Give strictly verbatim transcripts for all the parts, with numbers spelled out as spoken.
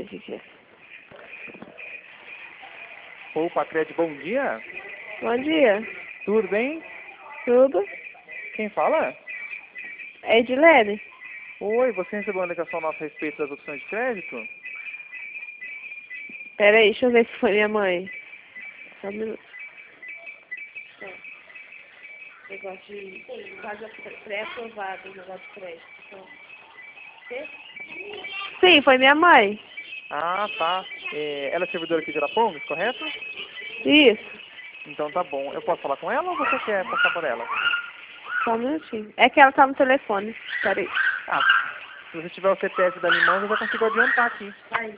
o que que é. Ô, Pacred, bom dia. Bom dia. Tudo bem? Tudo? Quem fala? É Edilene? Oi, você recebeu uma ligação nossa a respeito das opções de crédito? Pera aí, deixa eu ver se foi minha mãe. Só um minuto. Negócio de quase pré-aprovado, negócio de crédito. Então. Sim, foi minha mãe. Ah, tá. É, ela é servidora aqui de Arapongas, correto? Isso. Então tá bom. Eu posso falar com ela ou você quer passar por ela? Só um minutinho. É que ela tá no telefone. Pera aí. Ah, se você tiver o C P F da minha mão, eu já consigo adiantar aqui.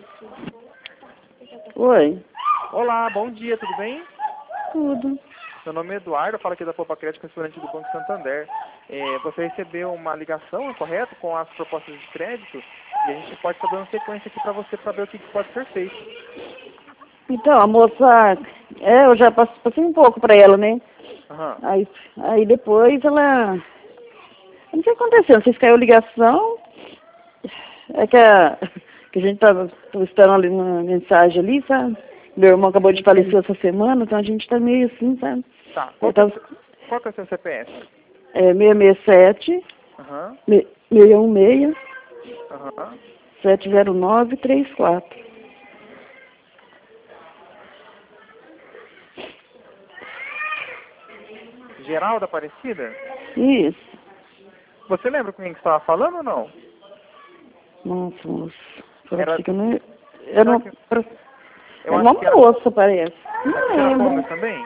Oi. Olá, bom dia, tudo bem? Tudo. Meu nome é Eduardo, eu falo aqui da Poupa Crédito, restaurante do Banco Santander. É, você recebeu uma ligação, é correto, com as propostas de crédito, e a gente pode estar dando sequência aqui para você para ver o que, que pode ser feito. Então, a moça, é, eu já passei, passei um pouco para ela, né? Aham. Aí, aí depois ela, não sei o que aconteceu, não sei se caiu ligação, é que a, que a gente tava, tava esperando ali uma mensagem ali, sabe? Meu irmão acabou de falecer essa semana, então a gente tá meio assim, sabe? Tá, qual que, é, o seu- qual que é o seu C P F? É seis seis sete, Aham, seis um seis, aham. sete zero nove três quatro. Geralda Aparecida? Isso. Você lembra com quem que você estava falando ou não? Nossa, moça. Era- Parece que eu não... Eu não... que- Era Eu uma acho que era, moça, parece. Não aqui era lembro. Arapongas também?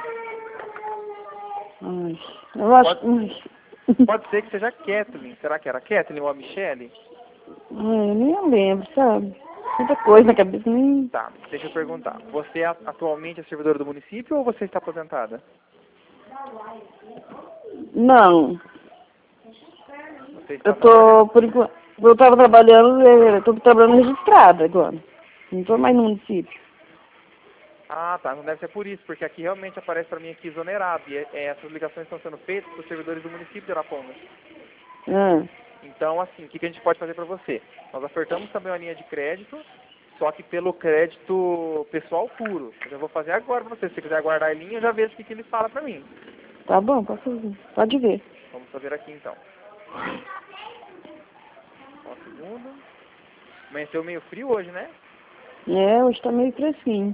Ai, eu acho... Ai, Pode ser que seja Kathleen. Será que era Kathleen ou a Michele? eu nem lembro, sabe? Muita coisa na cabeça, nem... Tá, deixa eu perguntar. Você é atualmente é servidora do município ou você está aposentada? Não, Você está eu tô, por enquanto... Eu tava trabalhando, eh, eu tô trabalhando registrada agora. Não tô mais no município. Ah, tá. Não deve ser por isso, porque aqui realmente aparece para mim aqui exonerado. E é, essas ligações estão sendo feitas para os servidores do município de Arapongas. Ah, Então, assim, o que, que a gente pode fazer para você? Nós ofertamos também uma linha de crédito, só que pelo crédito pessoal puro. Eu já vou fazer agora para você. Se você quiser aguardar a linha, eu já vejo o que, que ele fala para mim. tá bom, posso fazer. Pode ver. Vamos fazer aqui, então. Só um segundo. Amanheceu meio frio hoje, né? É, hoje tá meio fresquinho.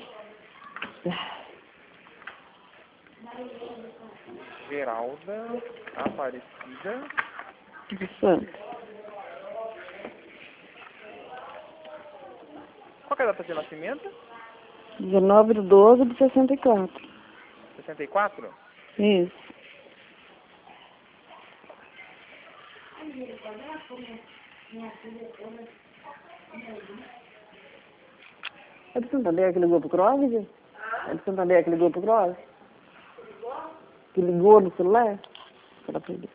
Geralda Aparecida. De Santos. Qual que é a data de nascimento? dezenove de doze de sessenta e quatro. sessenta e quatro? Isso. É do Santander que ligou pro Cross? É do Santander que ligou pro Cross? Que ligou no celular? Para aprender.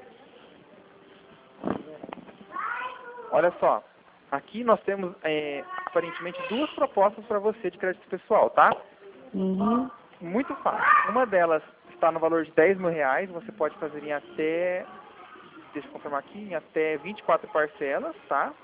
Olha só. Aqui nós temos, é, aparentemente, duas propostas para você de crédito pessoal, tá? Uhum. Muito fácil. Uma delas está no valor de dez mil reais. Você pode fazer em até, deixa eu confirmar aqui, em até vinte e quatro parcelas, tá?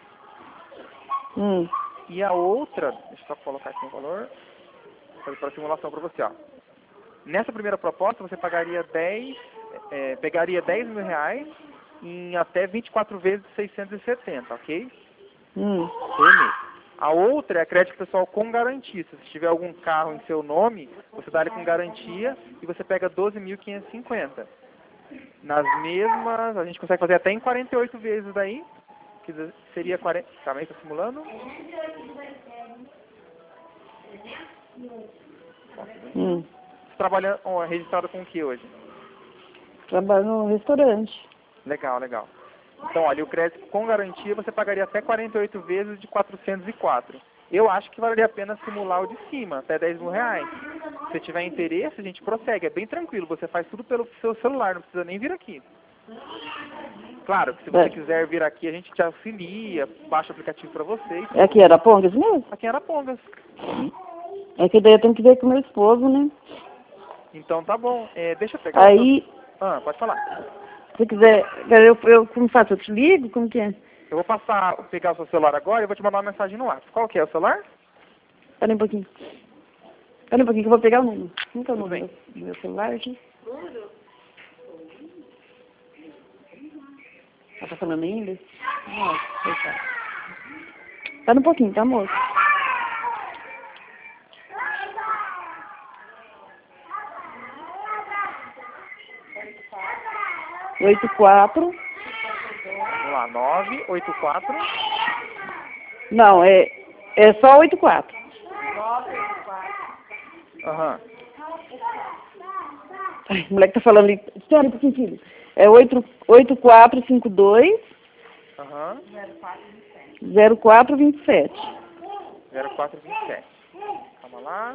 Hum. E a outra, deixa eu só colocar aqui o valor, vou fazer para simulação para você, ó. Nessa primeira proposta, você pagaria dez, é, pegaria dez mil reais em até vinte e quatro vezes de seiscentos e setenta, ok? Hum. Por mês. A outra é crédito pessoal com garantia. Se tiver algum carro em seu nome, você dá ele com garantia e você pega doze mil quinhentos e cinquenta. Nas mesmas, a gente consegue fazer até em quarenta e oito vezes daí, que seria quarenta... Calma aí, tá simulando? Hum. Você trabalha ó, registrado com o que hoje? Trabalho no restaurante. Legal, legal. Então, olha, o crédito com garantia você pagaria até quarenta e oito vezes de quatrocentos e quatro. Eu acho que valeria a pena simular o de cima, até dez mil reais. Se você tiver interesse, a gente prossegue. É bem tranquilo, você faz tudo pelo seu celular, não precisa nem vir aqui. Claro, que se você É. quiser vir aqui, a gente te auxilia, baixa o aplicativo para você. É aqui em Arapongas mesmo? Aqui em Arapongas. É que daí eu tenho que ver com meu esposo, né? Então tá bom. É, deixa eu pegar o Aí, seu... Ah, pode falar. se quiser, eu, eu como faço? Eu te ligo? Como que é? Eu vou passar, pegar o seu celular agora e vou te mandar uma mensagem no WhatsApp. Qual que é o celular? Espera um pouquinho. Espera um pouquinho que eu vou pegar o número. Como que é o Tudo número bem. do meu celular aqui? Ela tá falando ainda? Nossa, coitado. Espera um pouquinho, tá, moço? Oito quatro. Vamos lá, nove oito quatro. Não, é, é só oito quatro. Aham. Ai, o moleque tá falando ali. Espera um pouquinho, filho. É oito quatro cinco dois Aham. zero quatro dois sete. zero quatro dois sete. Calma lá.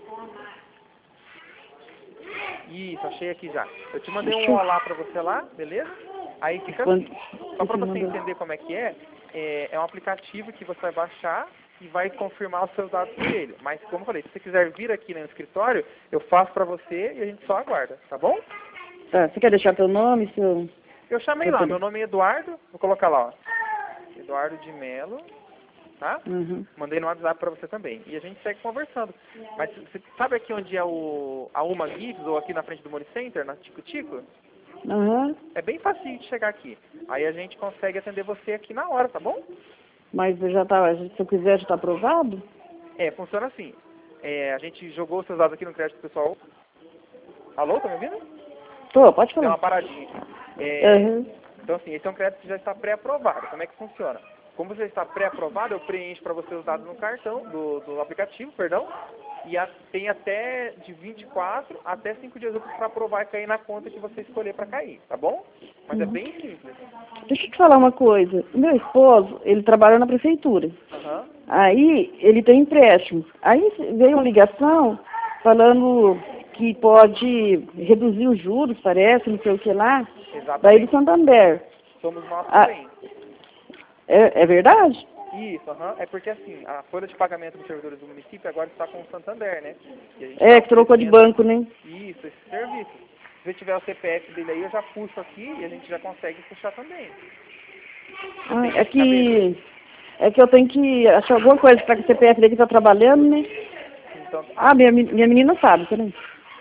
Isso, achei aqui já. Eu te mandei um olá pra você lá, beleza? Aí fica assim. Só pra você entender como é que é, é, é um aplicativo que você vai baixar e vai confirmar os seus dados por ele. Mas, como eu falei, se você quiser vir aqui no escritório, eu faço pra você e a gente só aguarda, tá bom? Tá, você quer deixar teu nome, seu... Eu chamei lá, meu nome é Eduardo, vou colocar lá, ó. Eduardo de Melo, tá? Uhum. Mandei no WhatsApp pra você também. E a gente segue conversando. Mas você sabe aqui onde é o a Uma Gibbs, ou aqui na frente do Money Center, na Tico Tico? Uhum. É bem fácil de chegar aqui. Aí a gente consegue atender você aqui na hora, tá bom? Mas já tá, se eu quiser, já tá aprovado? É, funciona assim. É, a gente jogou os seus dados aqui no crédito pessoal. Alô, tá me ouvindo? Tô, pode Deu falar. uma paradinha aqui. É, Uhum. Então, assim, esse é um crédito que já está pré-aprovado. Como é que funciona? Como você está pré-aprovado, eu preencho para você os dados no cartão, do, do aplicativo, perdão, e a, tem até de vinte e quatro até cinco dias úteis para aprovar e cair na conta que você escolher para cair, tá bom? Mas Uhum. é bem simples. Deixa eu te falar uma coisa. O meu esposo, ele trabalha na prefeitura. Aham. Aí, ele tem empréstimo. Aí veio uma ligação falando que pode reduzir os juros, parece, não sei o que lá. Exatamente. Daí do Santander. Somos nós Ah, também. é, é verdade? Isso, aham. É porque assim, a folha de pagamento dos servidores do município agora está com o Santander, né? E a gente É, tá que trocou de oferecendo- banco, né? Isso, esse serviço. Se você tiver o C P F dele aí, eu já puxo aqui e a gente já consegue puxar também. Ah, é que, é que eu tenho que achar alguma coisa para que o C P F dele tá trabalhando, né? Então, Ah, minha, men- minha menina sabe, peraí.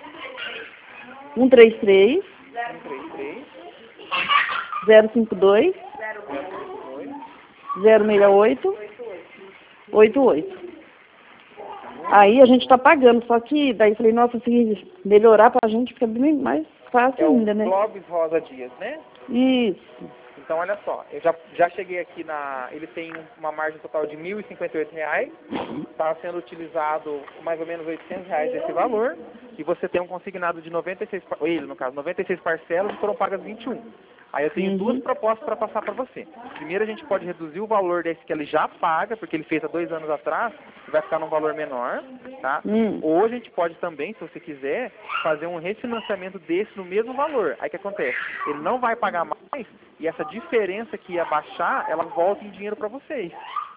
um três três, um três três, zero cinco dois, zero cinco dois, zero seis oito, oito oito. Aí a gente tá pagando, só que daí eu falei, nossa, se melhorar pra gente fica bem mais fácil é o ainda, né? Globes Rosa Dias, né? Isso. Então, olha só, eu já, já cheguei aqui na... Ele tem uma margem total de mil e cinquenta e oito reais, está sendo utilizado mais ou menos oitocentos reais desse valor, e você tem um consignado de noventa e seis, par- ele no caso, noventa e seis parcelas e foram pagas vinte e um. Aí eu tenho Uhum. duas propostas para passar para você. Primeiro, a gente pode reduzir o valor desse que ele já paga, porque ele fez há dois anos atrás, e vai ficar num valor menor, tá? Hum. Ou a gente pode também, se você quiser, fazer um refinanciamento desse no mesmo valor. Aí o que acontece? Ele não vai pagar mais, e essa diferença que ia baixar, ela volta em dinheiro para vocês.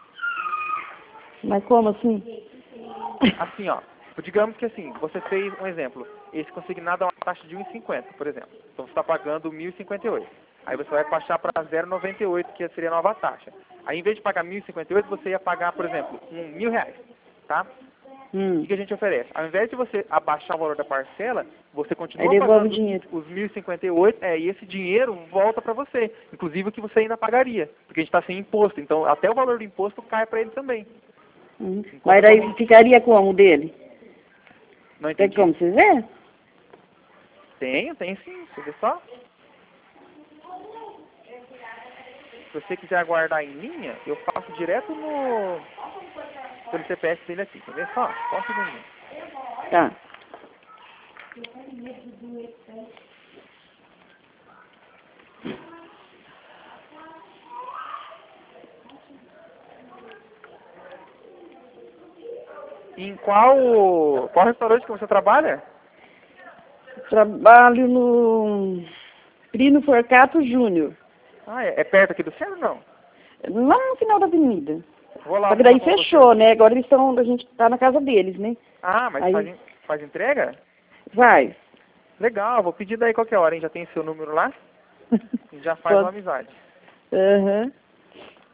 Mas como assim? Assim, ó, digamos que assim, você fez um exemplo, esse consignado é uma taxa de um e cinquenta, por exemplo. Então você está pagando mil e cinquenta e oito. Aí você vai baixar para zero vírgula noventa e oito, que seria a nova taxa. Aí em vez de pagar mil e cinquenta e oito, você ia pagar, por exemplo, um mil reais, tá? Hum. O que a gente oferece? Ao invés de você abaixar o valor da parcela, você continua Aí devolve pagando o dinheiro. os mil e cinquenta e oito, é, e esse dinheiro volta para você. Inclusive o que você ainda pagaria, porque a gente está sem imposto. Então até o valor do imposto cai para ele também. Hum. Mas daí ficaria como dele? Não Tem entendi? como você ver? Tenho, tem sim. Você vê só? Se você quiser aguardar em linha, eu faço direto no... pelo C P F dele aqui. Quer ver só? Só um segundinho. Tá. Em qual... qual restaurante que você trabalha? Trabalho no Prino Forcato Júnior. Ah, é, é perto aqui do centro ou não? Lá no final da avenida. Vou lá. Só que vou daí lá com fechou, você. né? Agora eles estão, a gente tá na casa deles, né? Ah, mas Aí- faz, en- faz entrega? Vai. Legal, vou pedir daí qualquer hora, hein? Já tem seu número lá? A gente já faz Pode. uma amizade. Aham.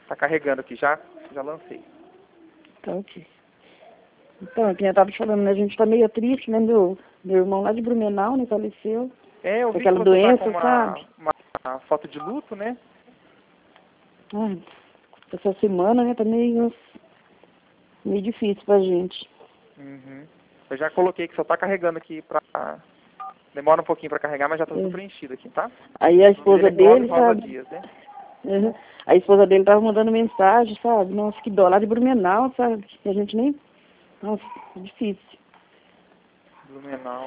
Tá carregando aqui, já, já lancei. Tá ok. Então, quem eu tava te falando, né? A gente tá meio triste, né? Meu, meu irmão lá de Blumenau, né? Faleceu. É, eu vi Aquela que você doença, tá com uma, sabe? uma, uma foto de luto, né? Ai, essa semana, né? Tá meio, meio difícil pra gente. Uhum. Eu já coloquei que só tá carregando aqui pra... Demora um pouquinho pra carregar, mas já tá tudo É. preenchido aqui, tá? Aí a esposa Ele é Clóvis dele, Rosa sabe? Dias, né? Uhum. A esposa dele tava mandando mensagem, sabe? Nossa, que dó, lá de Blumenau, sabe? E a gente nem... Nossa, é difícil. Blumenau.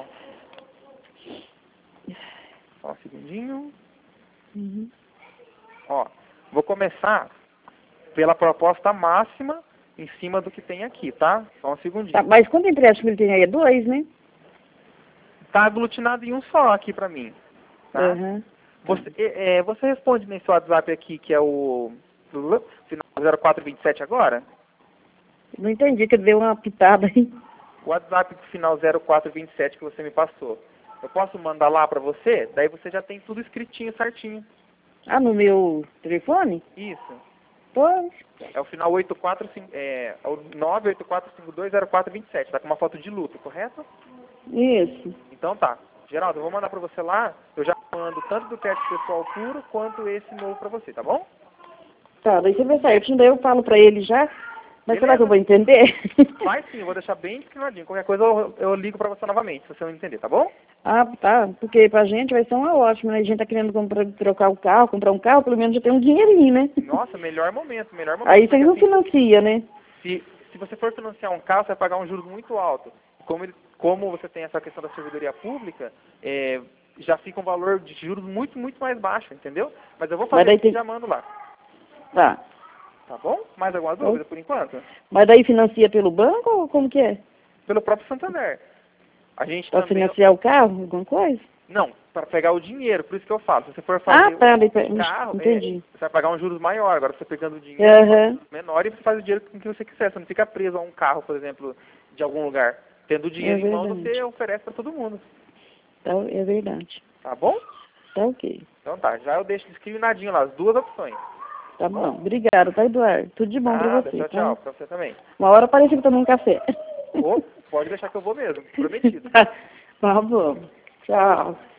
Só um segundinho. Uhum. Ó, vou começar pela proposta máxima em cima do que tem aqui, tá? Só um segundinho. Tá, mas quanto empréstimo ele tem aí? É dois, né? Tá aglutinado em um só aqui pra mim, tá? Uhum. Você, é, é, você responde nesse WhatsApp aqui, que é o final zero quatro vinte e sete agora? Não entendi, que deu uma pitada aí. O WhatsApp do final zero quatro vinte e sete que você me passou. Eu posso mandar lá pra você? Daí você já tem tudo escritinho, certinho. Ah, no meu telefone? Isso. Pois. É o final oito quatro cinco, é, é o nove oito quatro cinco dois zero quatro vinte e sete. Tá com uma foto de luto, correto? Isso. Então tá. Geraldo, eu vou mandar pra você lá. Eu já mando tanto do teste pessoal puro quanto esse novo pra você, tá bom? Tá, daí você vê certinho, daí eu falo pra ele já. Mas será Beleza. que eu vou entender? Vai sim, eu vou deixar bem discriminadinho. Qualquer coisa eu, eu ligo pra você novamente, se você não entender, tá bom? Ah, tá. Porque pra gente vai ser uma ótima, né? A gente tá querendo comprar, trocar o carro, comprar um carro, pelo menos já tem um dinheirinho, né? Nossa, melhor momento, melhor momento. Aí você porque, não assim, financia, né? se, se você for financiar um carro, você vai pagar um juros muito alto. Como, ele, como você tem essa questão da servidoria pública, é, já fica um valor de juros muito, muito mais baixo, entendeu? Mas eu vou fazer Mas daí isso e tem... já mando lá. Tá. Tá bom? Mais alguma dúvida por enquanto? Mas daí financia pelo banco ou como que é? Pelo próprio Santander. A gente Pra também... financiar o carro, alguma coisa? Não, para pegar o dinheiro, por isso que eu falo. Se você for fazer Ah, tá. Daí... o carro, Entendi. é, você vai pagar um juros maior. Agora você pegando o dinheiro Aham. menor e você faz o dinheiro com que você quiser. Você não fica preso a um carro, por exemplo, de algum lugar. Tendo o dinheiro É em mão, verdade. você oferece para todo mundo. Tá, é verdade. Tá bom? Tá ok. Então tá, já eu deixo discriminadinho lá, as duas opções. Tá bom. Obrigada, tá, Eduardo? Tudo de bom pra Nada, você, tchau, tá? tchau. Pra você também. Uma hora aparece pra tomar um café. Ou pode deixar que eu vou mesmo, prometido. Tá bom. Tchau.